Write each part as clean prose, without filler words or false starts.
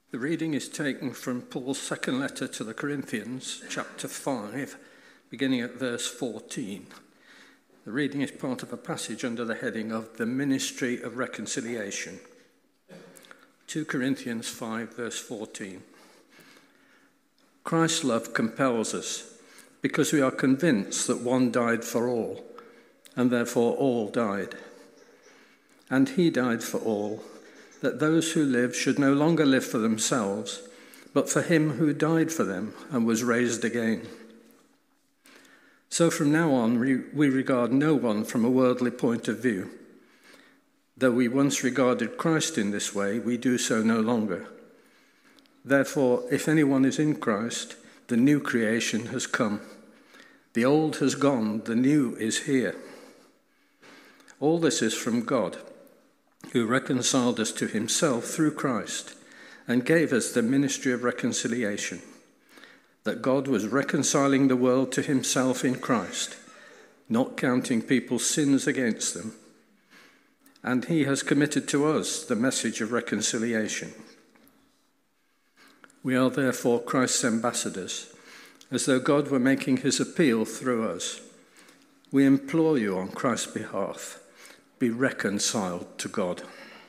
The reading is taken from Paul's second letter to the Corinthians, chapter 5, beginning at verse 14. The reading is part of a passage under the heading of the ministry of reconciliation. 2 Corinthians 5, verse 14. Christ's love compels us, because we are convinced that one died for all, and therefore all died. And he died for all, that those who live should no longer live for themselves, but for him who died for them and was raised again. So from now on, we regard no one from a worldly point of view. Though we once regarded Christ in this way, we do so no longer. Therefore, if anyone is in Christ, the new creation has come. The old has gone, the new is here. All this is from God, who reconciled us to himself through Christ and gave us the ministry of reconciliation, that God was reconciling the world to himself in Christ, not counting people's sins against them. And he has committed to us the message of reconciliation. We are therefore Christ's ambassadors, as though God were making his appeal through us. We implore you on Christ's behalf, be reconciled to God.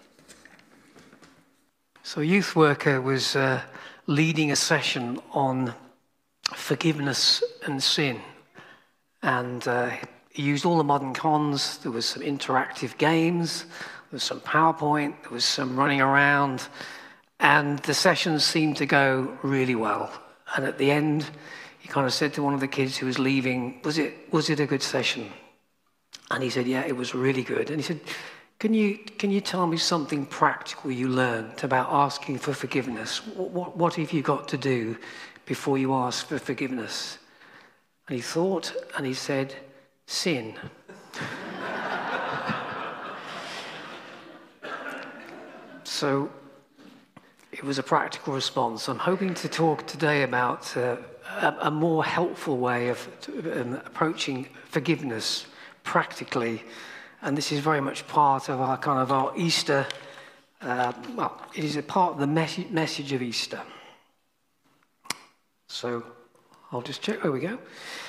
So a youth worker was leading a session on forgiveness and sin. And he used all the modern cons. There was some interactive games, there was some PowerPoint, there was some running around. And the session seemed to go really well. And at the end, he kind of said to one of the kids who was leaving, was it a good session? And he said, yeah, it was really good. And he said, can you tell me something practical you learned about asking for forgiveness? What have you got to do before you ask for forgiveness? And he thought, and he said, sin. So it was a practical response. I'm hoping to talk today about a more helpful way of approaching forgiveness practically, and this is very much part of our Easter. It is a part of the message of Easter. So I'll just check. There we go.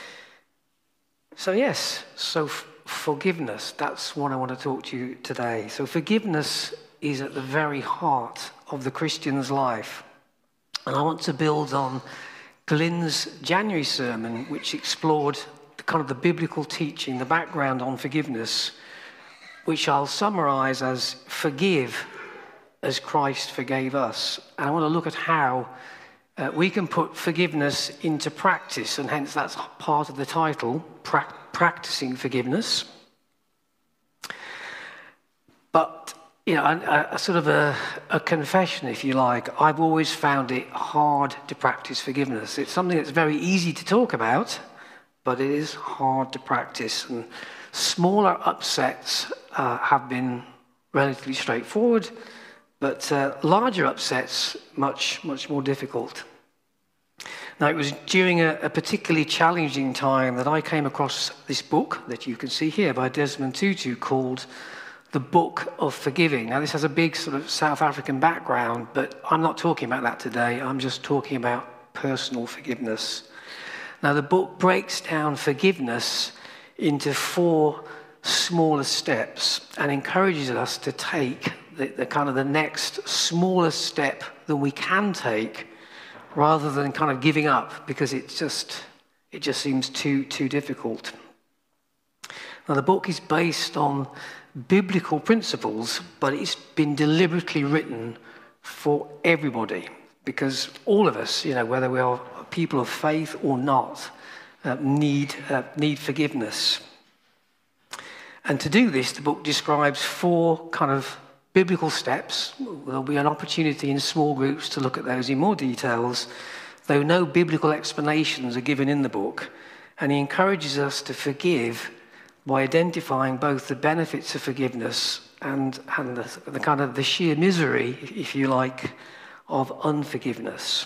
So yes, forgiveness. That's what I want to talk to you today. So forgiveness is at the very heart of the Christian's life, and I want to build on Glyn's January sermon, which explored the biblical teaching, the background on forgiveness, which I'll summarize as forgive as Christ forgave us. And I want to look at how we can put forgiveness into practice, and hence that's part of the title, Practicing Forgiveness. But, a sort of a confession, if you like, I've always found it hard to practice forgiveness. It's something that's very easy to talk about, but it is hard to practice. And smaller upsets have been relatively straightforward, but larger upsets, much more difficult. Now, it was during a particularly challenging time that I came across this book that you can see here by Desmond Tutu called The Book of Forgiving. Now, this has a big sort of South African background, but I'm not talking about that today. I'm just talking about personal forgiveness. Now, the book breaks down forgiveness into 4 smaller steps and encourages us to take the next smaller step that we can take, rather than kind of giving up because it just seems too difficult. Now, the book is based on biblical principles, but it's been deliberately written for everybody, because all of us, whether we are people of faith or not, need forgiveness. And to do this, the book describes 4 kind of biblical steps. There'll be an opportunity in small groups to look at those in more details, though no biblical explanations are given in the book. And he encourages us to forgive by identifying both the benefits of forgiveness and the sheer misery, if you like, of unforgiveness.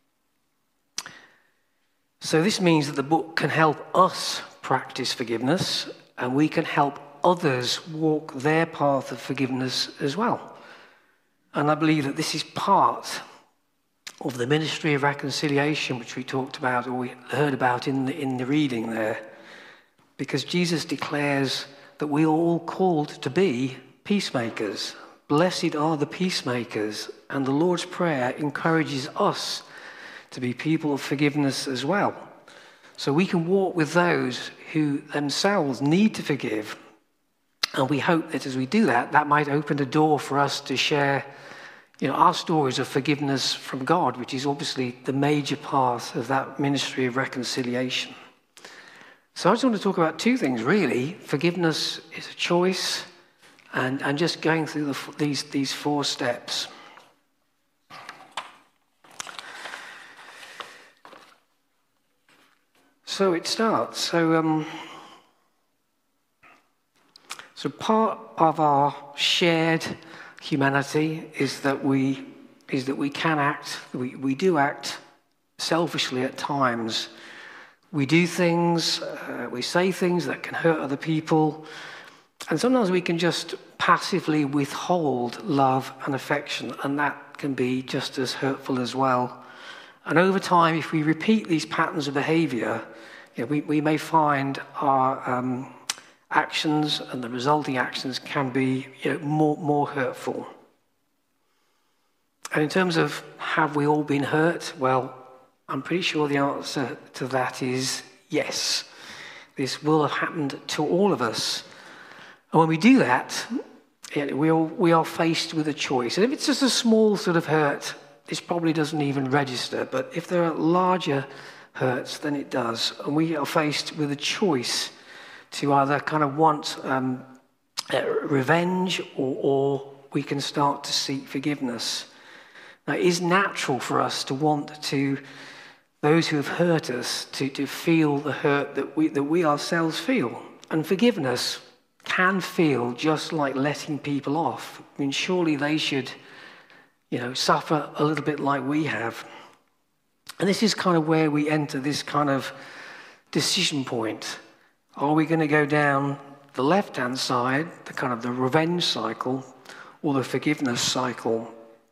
So this means that the book can help us practice forgiveness, and we can help others walk their path of forgiveness as well. And I believe that this is part of the ministry of reconciliation, which we talked about or we heard about in the reading there. Because Jesus declares that we are all called to be peacemakers. Blessed are the peacemakers. And the Lord's Prayer encourages us to be people of forgiveness as well. So we can walk with those who themselves need to forgive. And we hope that as we do that, that might open a door for us to share, our stories of forgiveness from God, which is obviously the major part of that ministry of reconciliation. So I just want to talk about two things, really. Forgiveness is a choice, and just going through these 4 steps. So it starts. So part of our shared humanity is that we can act. We do act selfishly at times. We do things, we say things that can hurt other people, and sometimes we can just passively withhold love and affection, and that can be just as hurtful as well. And over time, if we repeat these patterns of behavior, we may find our actions and the resulting actions can be more hurtful. And in terms of have we all been hurt? Well, I'm pretty sure the answer to that is yes. This will have happened to all of us. And when we do that, we are faced with a choice. And if it's just a small sort of hurt, this probably doesn't even register. But if there are larger hurts, then it does. And we are faced with a choice to either kind of want revenge or we can start to seek forgiveness. Now, it is natural for us to want those who have hurt us to feel the hurt that we ourselves feel. And forgiveness can feel just like letting people off. I mean, surely they should, suffer a little bit like we have. And this is kind of where we enter this kind of decision point. Are we going to go down the left-hand side, the kind of the revenge cycle, or the forgiveness cycle?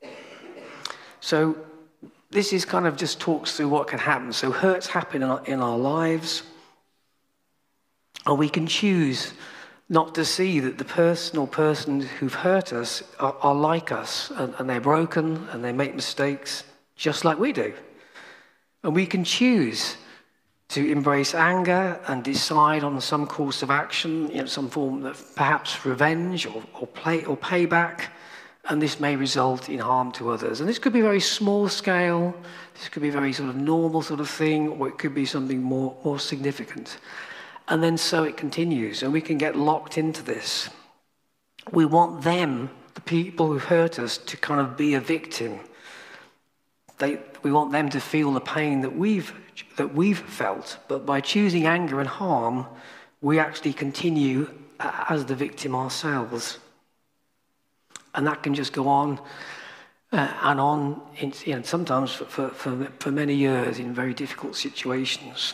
So this is kind of just talks through what can happen. So hurts happen in our lives, and we can choose not to see that the person or persons who've hurt us are like us, and they're broken, and they make mistakes just like we do. And we can choose to embrace anger and decide on some course of action, some form of perhaps revenge or payback, and this may result in harm to others. And this could be very small scale, this could be very sort of normal sort of thing, or it could be something more significant. And then so it continues, and we can get locked into this. We want them, the people who hurt us, to kind of be a victim. We want them to feel the pain that we've felt, but by choosing anger and harm, we actually continue as the victim ourselves. And that can just go on and on, sometimes for many years in very difficult situations.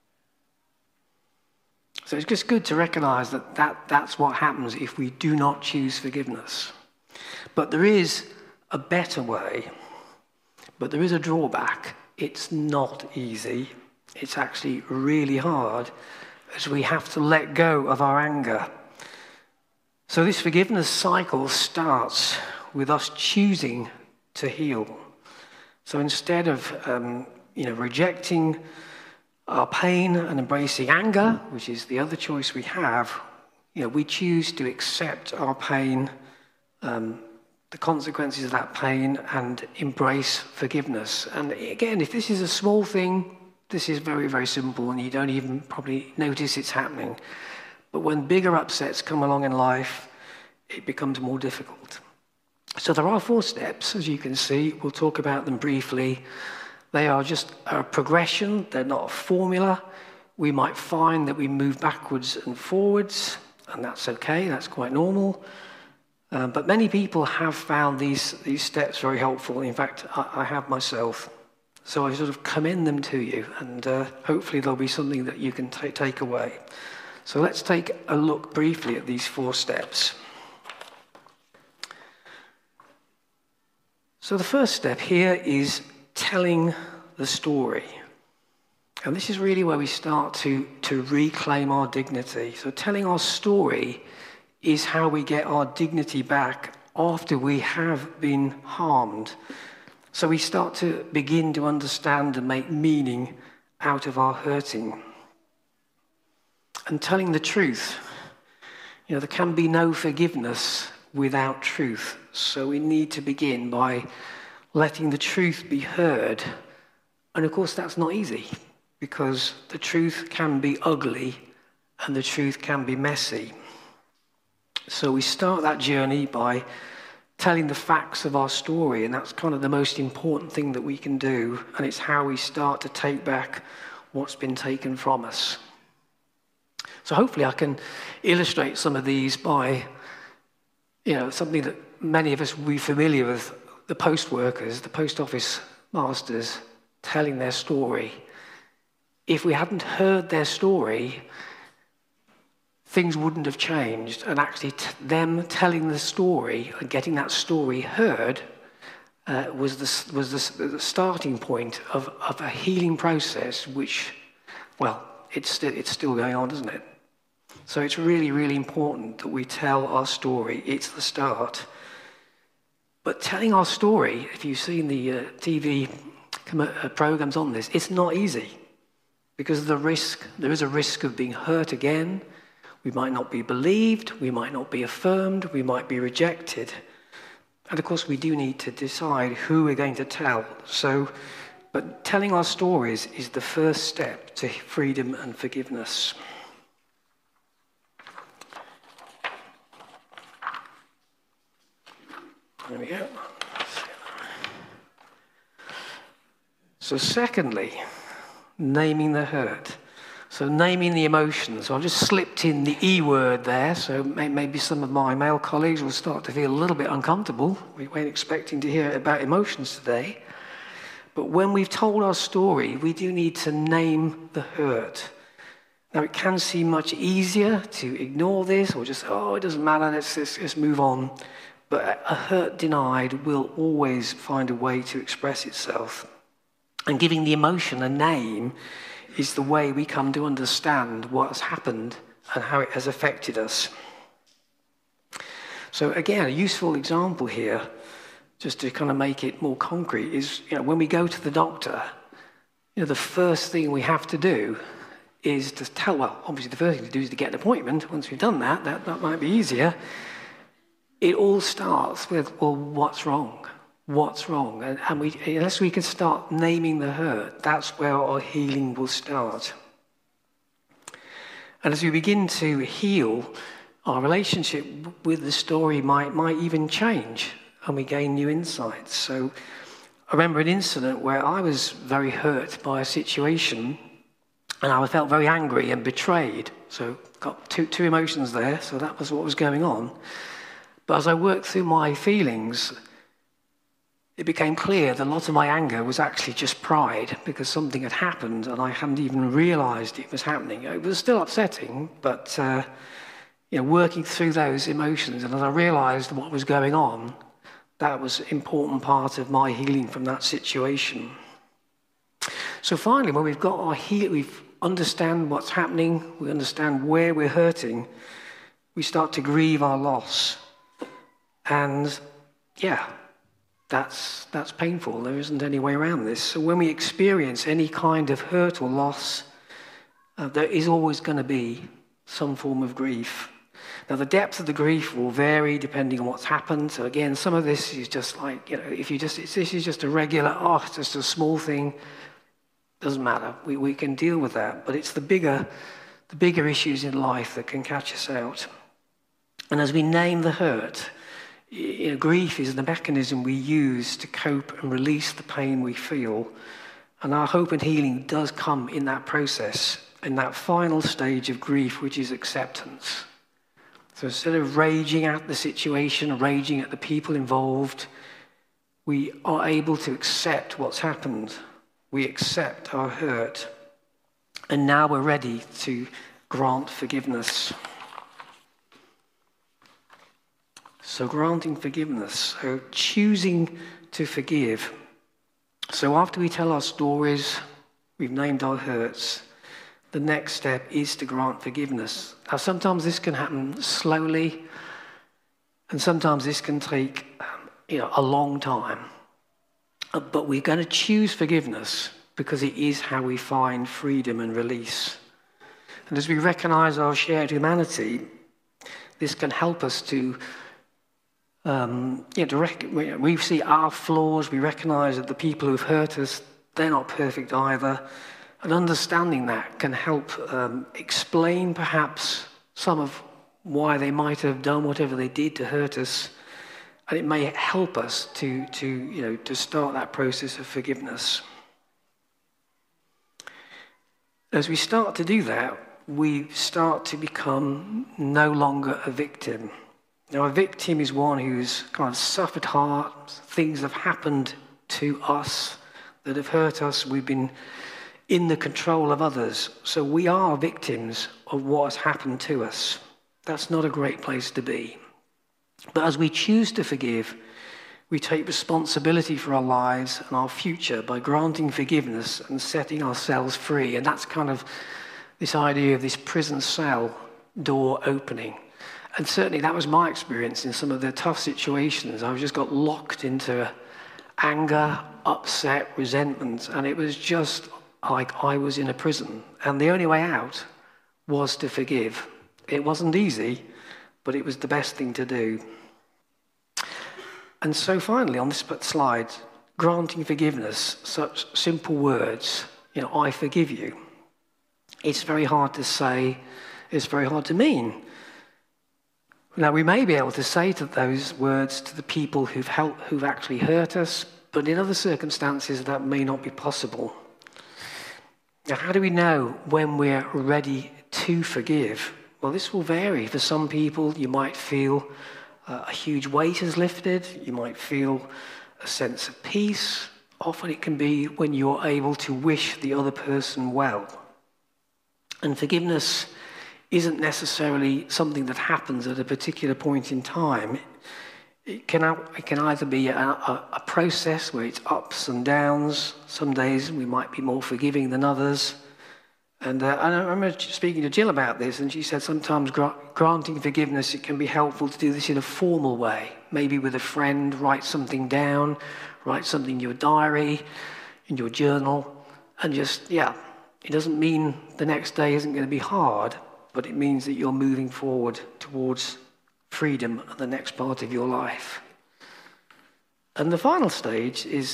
So it's just good to recognize that's what happens if we do not choose forgiveness. But there is a better way, but there is a drawback. It's not easy. It's actually really hard, as we have to let go of our anger. So this forgiveness cycle starts with us choosing to heal. So instead of rejecting our pain and embracing anger, which is the other choice we have, we choose to accept our pain, the consequences of that pain, and embrace forgiveness. And again, if this is a small thing, this is very, very simple, and you don't even probably notice it's happening. But when bigger upsets come along in life, it becomes more difficult. So there are 4 steps, as you can see. We'll talk about them briefly. They are just a progression. They're not a formula. We might find that we move backwards and forwards, and that's okay. That's quite normal. But many people have found these steps very helpful. In fact, I have myself. So I sort of commend them to you, and hopefully there'll be something that you can take away. So let's take a look briefly at these 4 steps. So the first step here is telling the story. And this is really where we start to reclaim our dignity. So telling our story is how we get our dignity back after we have been harmed. So we start to begin to understand and make meaning out of our hurting. And telling the truth, there can be no forgiveness without truth. So we need to begin by letting the truth be heard. And of course, that's not easy, because the truth can be ugly and the truth can be messy. So we start that journey by telling the facts of our story, and that's kind of the most important thing that we can do, and it's how we start to take back what's been taken from us. So hopefully I can illustrate some of these by, something that many of us will be familiar with, the post workers, the post office masters telling their story. If we hadn't heard their story, things wouldn't have changed. And actually them telling the story and getting that story heard was the starting point of a healing process, which, well, it's still going on, isn't it? So it's really, really important that we tell our story. It's the start. But telling our story, if you've seen the TV programs on this, it's not easy, because there is a risk of being hurt again. We might not be believed, we might not be affirmed, we might be rejected. And of course, we do need to decide who we're going to tell. But telling our stories is the first step to freedom and forgiveness. There we go. So secondly, naming the hurt. So naming the emotions. So I've just slipped in the E word there, so maybe some of my male colleagues will start to feel a little bit uncomfortable. We weren't expecting to hear about emotions today. But when we've told our story, we do need to name the hurt. Now, it can seem much easier to ignore this or just, it doesn't matter, let's move on. But a hurt denied will always find a way to express itself. And giving the emotion a name is the way we come to understand what has happened and how it has affected us. So again, a useful example here, just to kind of make it more concrete, is when we go to the doctor, the first thing we have to do is to tell, well, obviously the first thing to do is to get an appointment. Once we've done that might be easier. It all starts with, well, what's wrong? What's wrong? And unless we can start naming the hurt, that's where our healing will start. And as we begin to heal, our relationship with the story might even change, and we gain new insights. So I remember an incident where I was very hurt by a situation, and I felt very angry and betrayed. So got two emotions there, so that was what was going on. But as I worked through my feelings, it became clear that a lot of my anger was actually just pride, because something had happened and I hadn't even realized it was happening. It was still upsetting, but working through those emotions, and as I realized what was going on, that was an important part of my healing from that situation. So finally, when we've got our healing, we understand what's happening, we understand where we're hurting, we start to grieve our loss. And that's painful. There isn't any way around this. So when we experience any kind of hurt or loss, there is always going to be some form of grief. Now, the depth of the grief will vary depending on what's happened. So again, some of this is just like, this is just a regular, it's just a small thing. Doesn't matter. We can deal with that. But it's the bigger issues in life that can catch us out. And as we name the hurt, grief is the mechanism we use to cope and release the pain we feel. And our hope and healing does come in that process, in that final stage of grief, which is acceptance. So instead of raging at the situation, raging at the people involved, we are able to accept what's happened. We accept our hurt. And now we're ready to grant forgiveness. So granting forgiveness, so choosing to forgive. So after we tell our stories, we've named our hurts, the next step is to grant forgiveness. Now, sometimes this can happen slowly, and sometimes this can take a long time. But we're going to choose forgiveness because it is how we find freedom and release. And as we recognize our shared humanity, this can help us to we see our flaws, we recognize that the people who've hurt us, they're not perfect either. And understanding that can help explain perhaps some of why they might have done whatever they did to hurt us. And it may help us to start that process of forgiveness. As we start to do that, we start to become no longer a victim. Now, a victim is one who's kind of suffered hard. Things have happened to us that have hurt us. We've been in the control of others. So we are victims of what has happened to us. That's not a great place to be. But as we choose to forgive, we take responsibility for our lives and our future by granting forgiveness and setting ourselves free. And that's kind of this idea of this prison cell door opening. And certainly that was my experience in some of the tough situations. I just got locked into anger, upset, resentment, and it was just like I was in a prison. And the only way out was to forgive. It wasn't easy, but it was the best thing to do. And so finally, on this slide, granting forgiveness, such simple words, I forgive you. It's very hard to say, it's very hard to mean. Now, we may be able to say those words to the people who've actually hurt us, but in other circumstances that may not be possible. Now, how do we know when we're ready to forgive? Well, this will vary. For some people, you might feel a huge weight has lifted. You might feel a sense of peace. Often it can be when you're able to wish the other person well. And forgiveness isn't necessarily something that happens at a particular point in time. It can either be a process where it's ups and downs. Some days we might be more forgiving than others. And I remember speaking to Jill about this, and she said sometimes granting forgiveness, it can be helpful to do this in a formal way. Maybe with a friend, write something down, write something in your diary, in your journal, and it doesn't mean the next day isn't going to be hard, but it means that you're moving forward towards freedom and the next part of your life. And the final stage is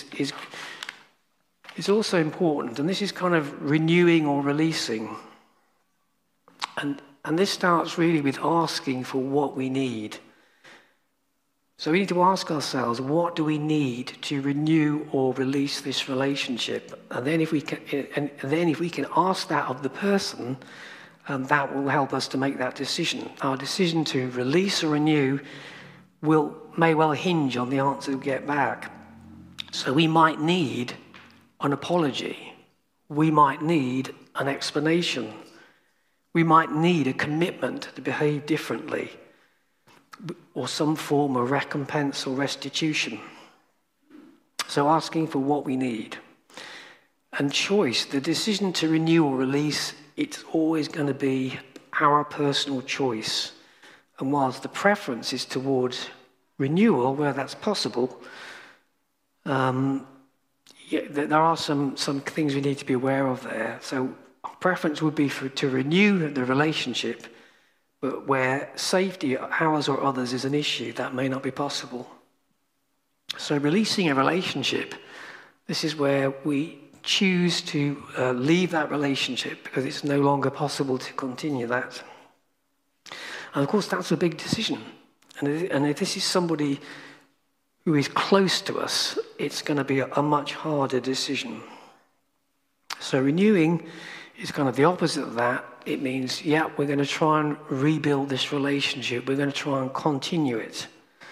also important, and this is kind of renewing or releasing. And this starts really with asking for what we need. So we need to ask ourselves, what do we need to renew or release this relationship? And then if we can ask that of the person, that will help us to make that decision. Our decision to release or renew may well hinge on the answer we get back. So we might need an apology. We might need an explanation. We might need a commitment to behave differently, or some form of recompense or restitution. So asking for what we need. And choice, the decision to renew or release, it's always going to be our personal choice. And whilst the preference is towards renewal, where that's possible, there are some things we need to be aware of there. So our preference would be to renew the relationship, but where safety, ours or others, is an issue, that may not be possible. So releasing a relationship, this is where we choose to leave that relationship because it's no longer possible to continue that. And of course, that's a big decision. And if this is somebody who is close to us, it's going to be a much harder decision. So renewing is kind of the opposite of that. It means, we're going to try and rebuild this relationship. We're going to try and continue it.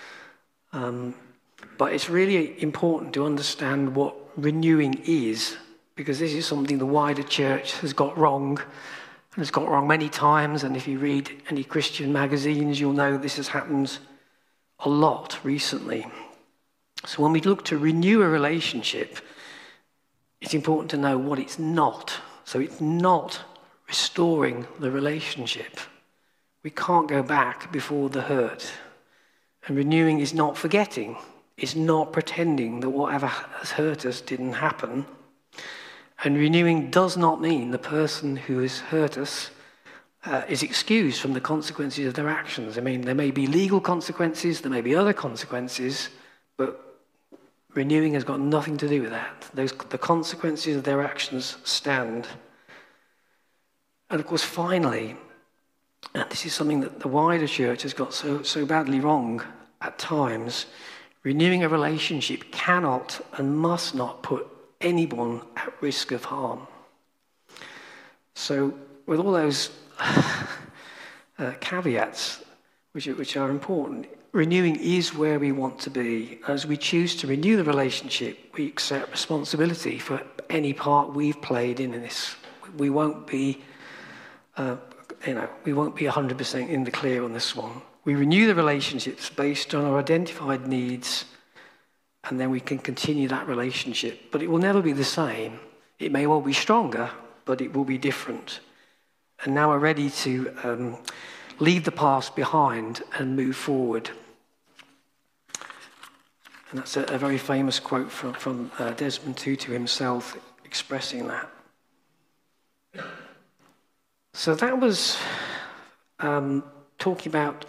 But it's really important to understand what renewing is, because this is something the wider church has got wrong, and has got wrong many times. And if you read any Christian magazines, you'll know this has happened a lot recently. So when we look to renew a relationship, it's important to know what it's not. So it's not restoring the relationship. We can't go back before the hurt. And renewing is not forgetting. It's not pretending that whatever has hurt us didn't happen. And renewing does not mean the person who has hurt us is excused from the consequences of their actions. I mean, there may be legal consequences, there may be other consequences, but renewing has got nothing to do with that. The consequences of their actions stand. And of course, finally, and this is something that the wider church has got so badly wrong at times, renewing a relationship cannot and must not put anyone at risk of harm. So with all those caveats, which are important, renewing is where we want to be. As we choose to renew the relationship, we accept responsibility for any part we've played in this. We won't be, we won't be 100% in the clear on this one. We renew the relationships based on our identified needs, and then we can continue that relationship. But it will never be the same. It may well be stronger, but it will be different. And now we're ready to leave the past behind and move forward. And that's a very famous quote from Desmond Tutu himself expressing that. So that was talking about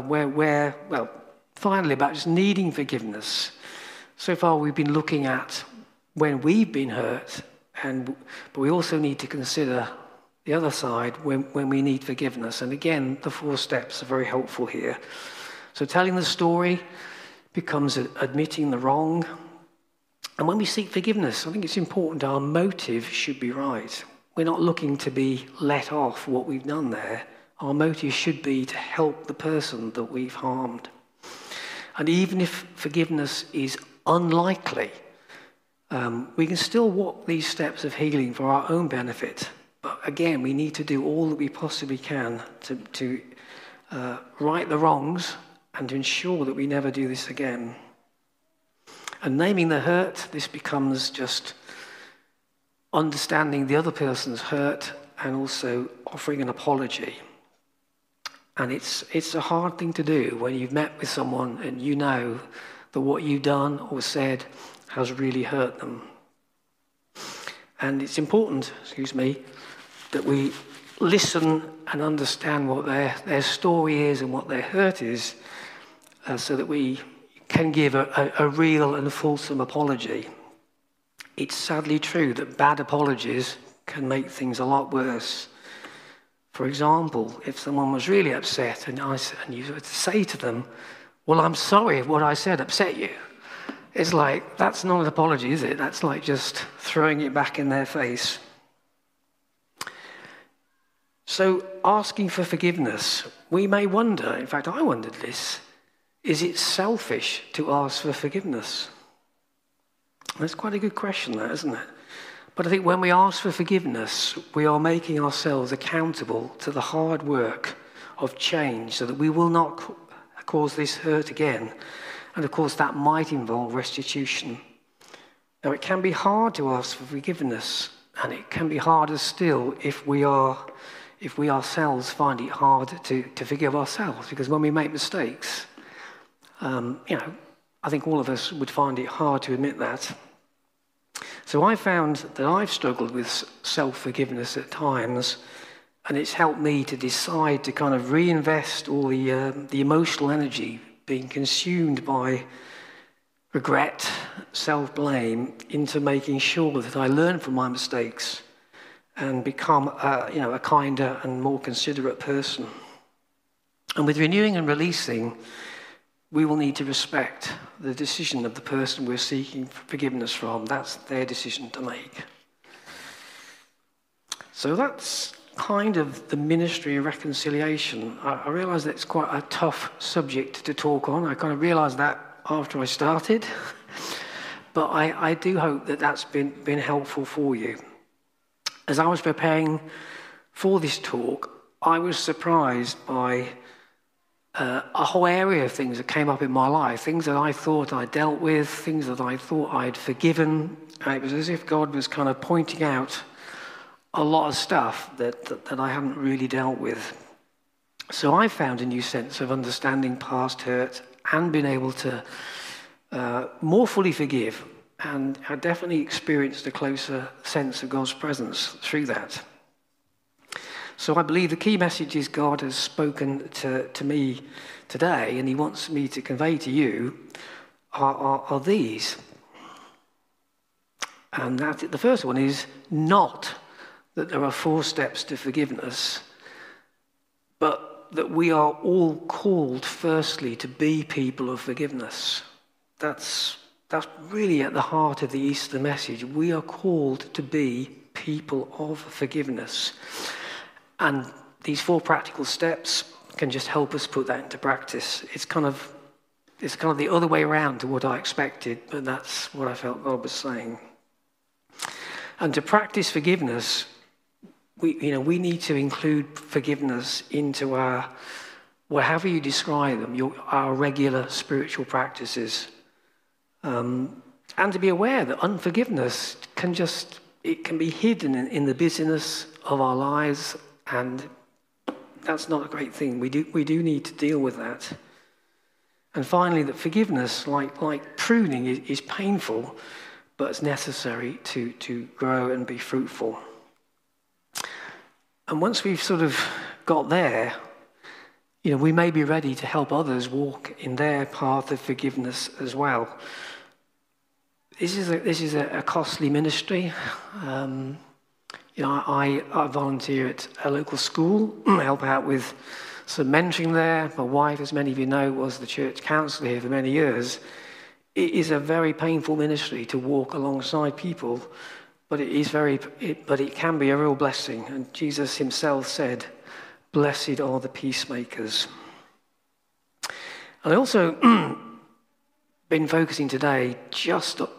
finally about just needing forgiveness. So far we've been looking at when we've been hurt, but we also need to consider the other side when we need forgiveness. And again, the 4 steps are very helpful here. So telling the story becomes admitting the wrong. And when we seek forgiveness, I think it's important our motive should be right. We're not looking to be let off what we've done there. Our motive should be to help the person that we've harmed. And even if forgiveness is unlikely, we can still walk these steps of healing for our own benefit. But again, we need to do all that we possibly can to right the wrongs and to ensure that we never do this again. And naming the hurt, this becomes just understanding the other person's hurt and also offering an apology. And it's a hard thing to do when you've met with someone and you know that what you've done or said has really hurt them. And it's important, that we listen and understand what their story is and what their hurt is, so that we can give a real and fulsome apology. It's sadly true that bad apologies can make things a lot worse. For example, if someone was really upset and you were to say to them, "Well, I'm sorry if what I said upset you," it's like, that's not an apology, is it? That's like just throwing it back in their face. So asking for forgiveness, we may wonder, in fact I wondered this, is it selfish to ask for forgiveness? That's quite a good question, that, isn't it? But I think when we ask for forgiveness, we are making ourselves accountable to the hard work of change so that we will not cause this hurt again. And of course, that might involve restitution. Now, it can be hard to ask for forgiveness, and it can be harder still if we ourselves find it hard to forgive ourselves, because when we make mistakes, I think all of us would find it hard to admit that. So I found that I've struggled with self-forgiveness at times, and it's helped me to decide to kind of reinvest all the emotional energy being consumed by regret, self-blame, into making sure that I learn from my mistakes and become a kinder and more considerate person. And with renewing and releasing, we will need to respect the decision of the person we're seeking forgiveness from. That's their decision to make. So that's kind of the ministry of reconciliation. I realise that it's quite a tough subject to talk on. I kind of realised that after I started. But I do hope that that's been helpful for you. As I was preparing for this talk, I was surprised by a whole area of things that came up in my life, things that I thought I dealt with, things that I thought I'd forgiven, And it was as if God was kind of pointing out a lot of stuff that I hadn't really dealt with. So I found a new sense of understanding past hurt and being able to more fully forgive. And I definitely experienced a closer sense of God's presence through that. So I believe the key message is God has spoken to me today, and he wants me to convey to you are these. And the first one is not that there are 4 steps to forgiveness, but that we are all called firstly to be people of forgiveness. That's really at the heart of the Easter message. We are called to be people of forgiveness. And these 4 practical steps can just help us put that into practice. It's kind of the other way around to what I expected, but that's what I felt God was saying. And to practice forgiveness, we need to include forgiveness into our, however you describe them, our regular spiritual practices. And to be aware that unforgiveness can be hidden in the busyness of our lives, and that's not a great thing. We do need to deal with that. And finally, that forgiveness, like pruning, is painful, but it's necessary to grow and be fruitful. And once we've sort of got there, we may be ready to help others walk in their path of forgiveness as well. This is a costly ministry. I volunteer at a local school, help out with some mentoring there. My wife, as many of you know, was the church counsellor here for many years. It is a very painful ministry to walk alongside people, but it can be a real blessing. And Jesus himself said, "Blessed are the peacemakers." And I also been focusing today just on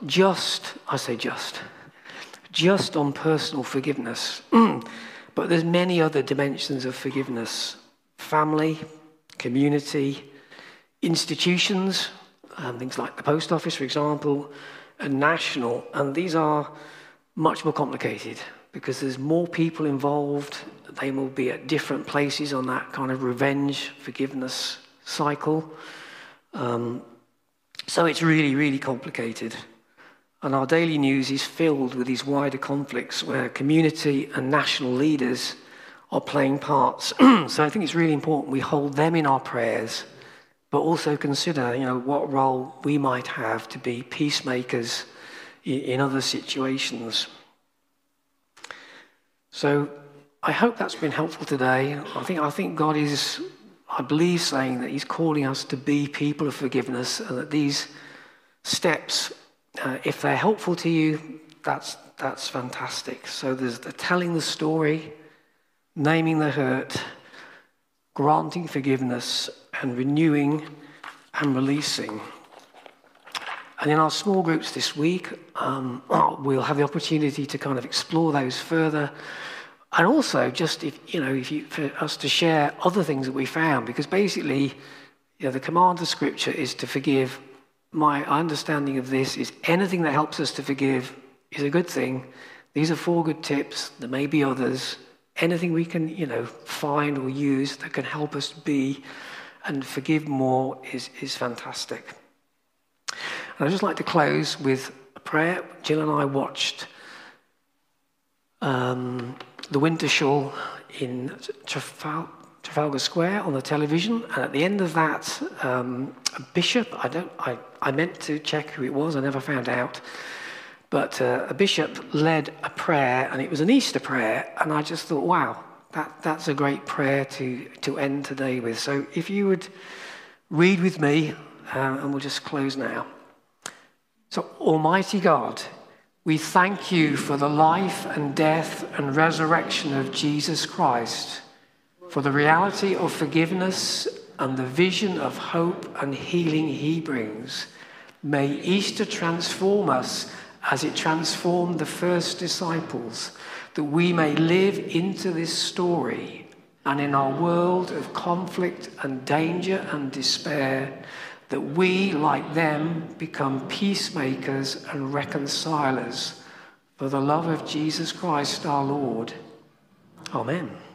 personal forgiveness. But there's many other dimensions of forgiveness: family, community, institutions, things like the post office, for example, and national. And these are much more complicated because there's more people involved. They will be at different places on that kind of revenge forgiveness cycle. So it's really, really complicated. And our daily news is filled with these wider conflicts where community and national leaders are playing parts. So I think it's really important we hold them in our prayers, but also consider, what role we might have to be peacemakers in other situations. So I hope that's been helpful today. I think God is, I believe, saying that he's calling us to be people of forgiveness, and that these steps, if they're helpful to you, that's fantastic. So there's the telling the story, naming the hurt, granting forgiveness, and renewing and releasing. And in our small groups this week, we'll have the opportunity to kind of explore those further. And also, just for us to share other things that we found, because basically, the command of Scripture is to forgive. My understanding of this is anything that helps us to forgive is a good thing. These are 4 good tips. There may be others. Anything we can, find or use that can help us be and forgive more is fantastic. And I'd just like to close with a prayer. Jill and I watched the Winter Shawl in Trafalgar Square on the television, and at the end of that, a bishop, I meant to check who it was, I never found out, but a bishop led a prayer, and it was an Easter prayer, and I just thought, wow, that's a great prayer to end today with. So if you would read with me, and we'll just close now. So, Almighty God, we thank you for the life and death and resurrection of Jesus Christ, for the reality of forgiveness and the vision of hope and healing he brings. May Easter transform us as it transformed the first disciples, that we may live into this story, and in our world of conflict and danger and despair, that we, like them, become peacemakers and reconcilers for the love of Jesus Christ our Lord. Amen.